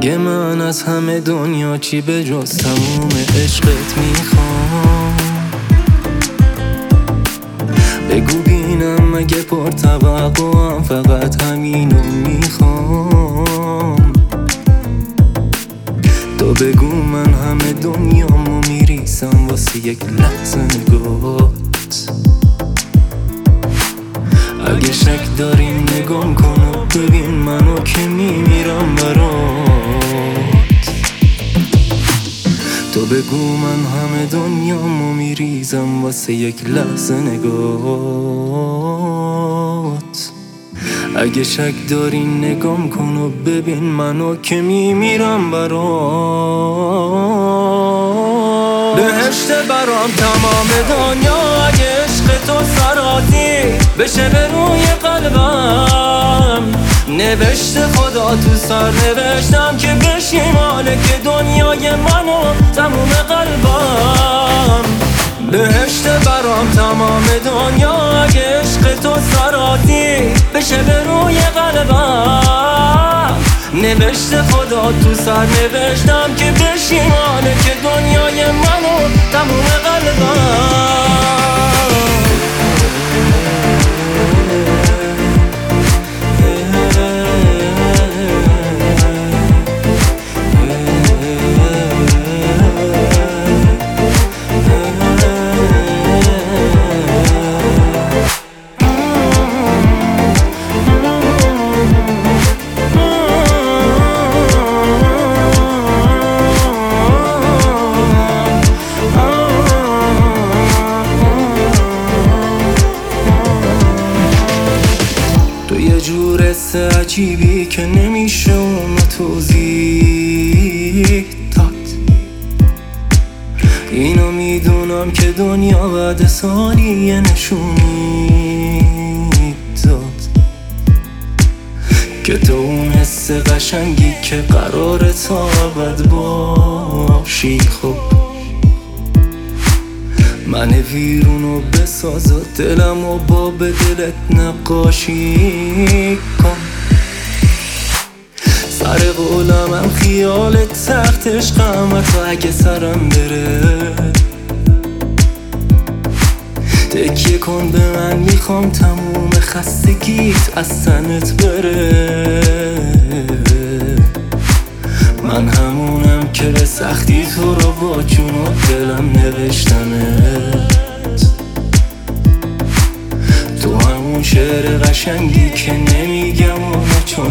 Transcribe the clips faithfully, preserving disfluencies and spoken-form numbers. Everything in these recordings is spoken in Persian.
اگه من از همه دنیا چی به جز تموم عشقت میخوام، بگو بینم اگه پر توقعم فقط همینو میخوام. تو بگو من همه دنیامو میریسم واسه یک لحظه نگات. اگه شک داریم نگام کن و ببین منو که میمیرم برات. تو بگو من همه دنیامو میریزم واسه یک لحظه نگات. اگه شک داری نگام کن و ببین منو که میمیرم برات. بهشت برام تمام دنیا اگه عشق تو سراتی بشه به روی قلبم. نوشته خدا تو سر نوشتم که بشی مالک دنیای منو تموم قلبم. بهشت برام تمام دنیا اگه عشق تو سراتی بشه به روی قلبم. نوشته خدا تو سر نوشتم که بشی مالک دنیای منو تموم قلبم. یه جور حس عجیبی که نمیشه اونو توضیح داد. اینو میدونم که دنیا بعد سالی یه نشونی داد که تو اون حس قشنگی که قراره تا ابد باشی. خب من ویرونو بساز و دلمو با به دلت نقاشی کن. سر قولمم خیالت سخت عشقم تو اگه سرم بره تکیه کن به من، میخوام تموم خستگیت از تنت بره. من همونم که به سختی تو رو با جون و دلم نوشتمت. تو همون شعر قشنگی که نمیگم اونو چون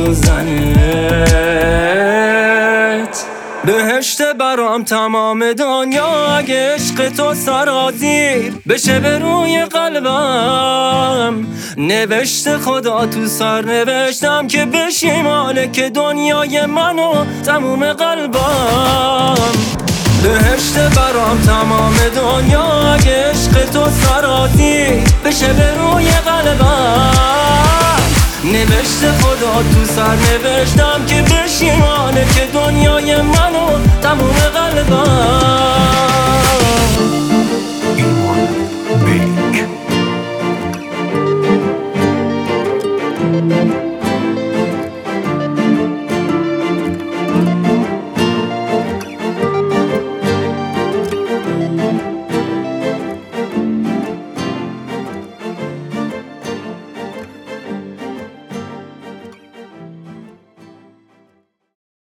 میدوزنت. بهشت برام تمام دنیا اگه عشق تو سرازیر بشه به روی قلبم. نوشته خدا تو سر نوشتم که بشی مالک دنیای منو تموم قلبم. بهشت برام تمام دنیا اگه عشق تو سرازیر بشه به روی قلبم. نوشته خدا تو سر نوشتم که بشی مالک دنیای منو تموم قلبم.